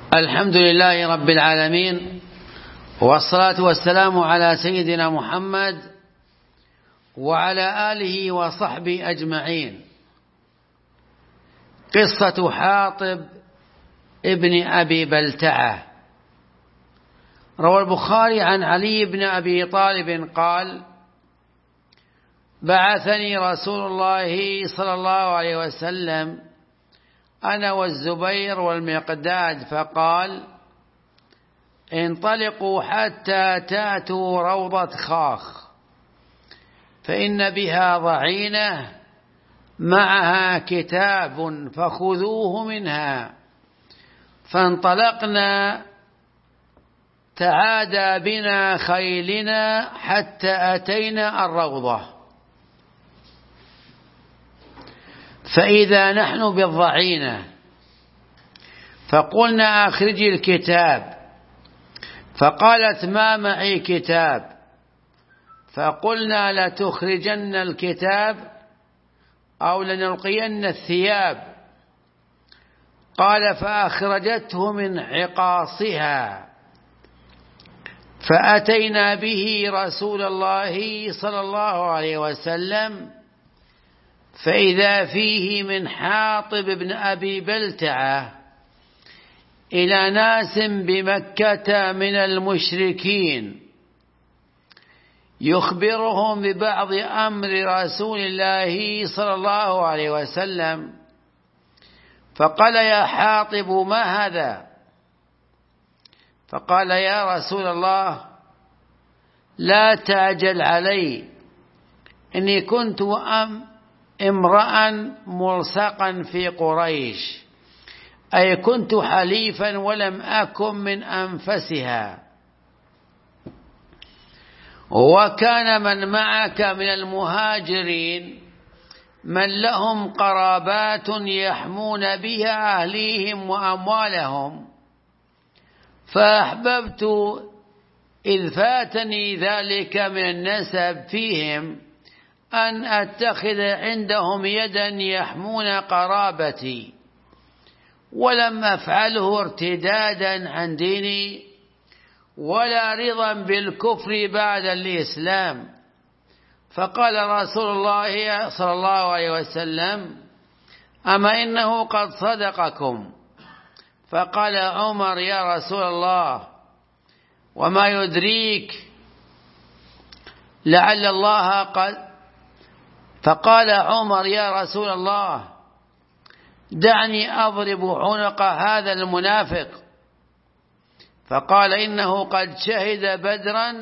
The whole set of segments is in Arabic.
الحمد لله رب العالمين، والصلاة والسلام على سيدنا محمد وعلى آله وصحبه أجمعين. قصة حاطب ابن أبي بلتعة. روى البخاري عن علي بن أبي طالب قال: بعثني رسول الله صلى الله عليه وسلم أنا والزبير والمقداد فقال: انطلقوا حتى تأتوا روضة خاخ، فإن بها ضعينة معها كتاب فخذوه منها. فانطلقنا، تعادى بنا خيلنا حتى أتينا الروضة، فإذا نحن بالضعينة، فقلنا: أخرجي الكتاب. فقالت: ما معي كتاب. فقلنا: لتخرجن الكتاب أو لنلقين الثياب. قال: فأخرجته من عقاصها، فأتينا به رسول الله صلى الله عليه وسلم، فإذا فيه من حاطب بن أبي بلتعة إلى ناس بمكة من المشركين، يخبرهم ببعض أمر رسول الله صلى الله عليه وسلم. فقال: يا حاطب، ما هذا؟ فقال: يا رسول الله، لا تعجل علي، إني كنت امرأ ملصقا في قريش، أي كنت حليفا ولم أكن من أنفسها، وكان من معك من المهاجرين من لهم قرابات يحمون بها أهليهم وأموالهم، فأحببت إذ فاتني ذلك من النسب فيهم أن أتخذ عندهم يدا يحمون قرابتي، ولم أفعله ارتدادا عن ديني ولا رضا بالكفر بعد الإسلام. فقال رسول الله صلى الله عليه وسلم: أما إنه قد صدقكم. فقال عمر: يا رسول الله، وما يدريك لعل الله قد. فقال عمر: يا رسول الله، دعني أضرب عنق هذا المنافق. فقال: إنه قد شهد بدرا،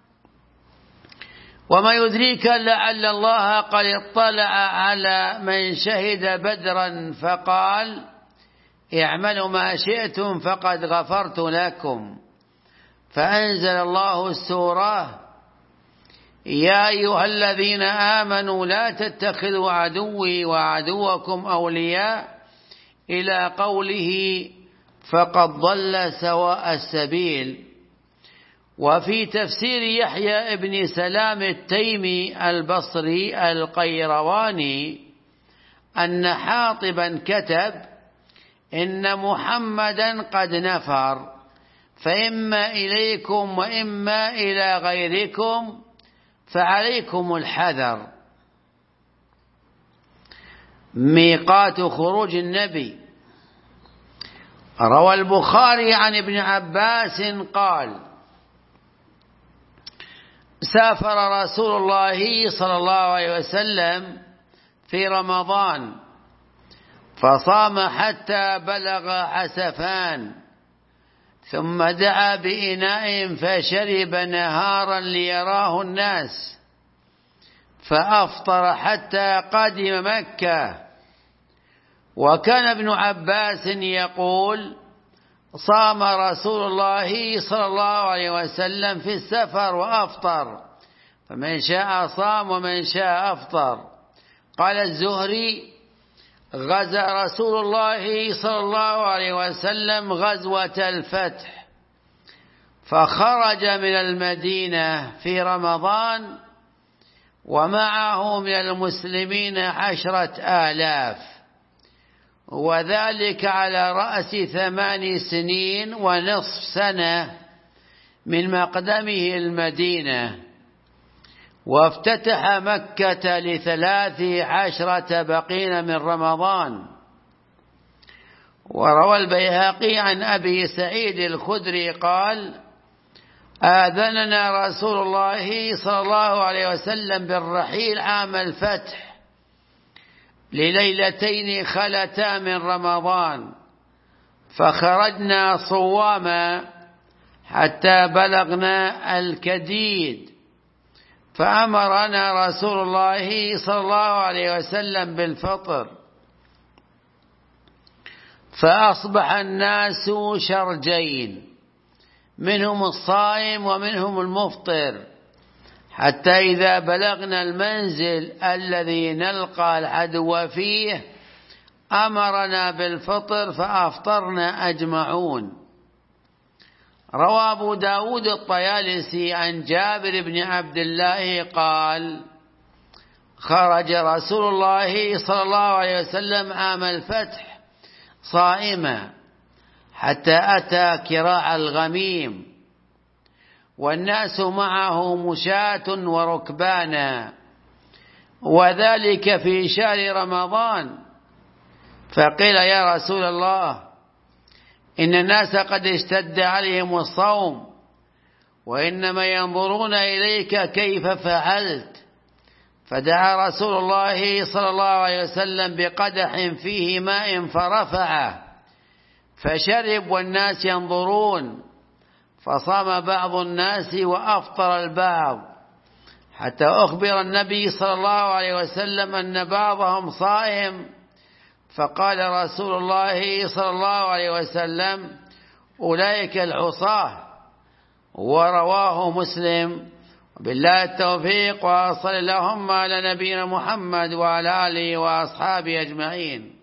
وما يدريك لعل الله قد اطلع على من شهد بدرا. فقال: اعملوا ما شئتم فقد غفرت لكم. فأنزل الله السورة: يا أيها الذين آمنوا لا تتخذوا عدوي وعدوكم أولياء، إلى قوله: فقد ضل سواء السبيل. وفي تفسير يحيى بن سلام التيمي البصري القيرواني أن حاطبا كتب: إن محمدا قد نفر، فإما إليكم وإما إلى غيركم، فعليكم الحذر. ميقات خروج النبي. روى البخاري عن ابن عباس قال: سافر رسول الله صلى الله عليه وسلم في رمضان، فصام حتى بلغ عسفان، ثم دعا بإناء فشرب نهارا ليراه الناس، فأفطر حتى قدم مكة. وكان ابن عباس يقول: صام رسول الله صلى الله عليه وسلم في السفر وأفطر، فمن شاء صام ومن شاء أفطر. قال الزهري: غزا رسول الله صلى الله عليه وسلم غزوة الفتح، فخرج من المدينة في رمضان، ومعه من المسلمين 10,000، وذلك على رأس 8 سنين ونصف سنة من مقدمه المدينة، وافتتح مكة ل13 بقين من رمضان. وروى البيهقي عن أبي سعيد الخدري قال: آذننا رسول الله صلى الله عليه وسلم بالرحيل عام الفتح لليلتين خلتا من رمضان، فخرجنا صواما حتى بلغنا الكديد، فأمرنا رسول الله صلى الله عليه وسلم بالفطر، فأصبح الناس شرجين، منهم الصائم ومنهم المفطر، حتى إذا بلغنا المنزل الذي نلقى العدو فيه أمرنا بالفطر فأفطرنا أجمعون. روى أبو داود الطيالسي عن جابر بن عبد الله قال: خرج رسول الله صلى الله عليه وسلم عام الفتح صائما حتى أتى كراع الغميم، والناس معه مشاة وركبانا، وذلك في شهر رمضان. فقيل: يا رسول الله، إن الناس قد اشتد عليهم الصوم، وإنما ينظرون إليك كيف فعلت. فدعا رسول الله صلى الله عليه وسلم بقدح فيه ماء فرفعه فشرب والناس ينظرون، فصام بعض الناس وأفطر البعض، حتى أخبر النبي صلى الله عليه وسلم أن بعضهم صائم، فقال رسول الله صلى الله عليه وسلم: أولئك العصاة. ورواه مسلم. وبالله التوفيق، وصل اللهم على نبينا محمد وعلى آله وأصحابه أجمعين.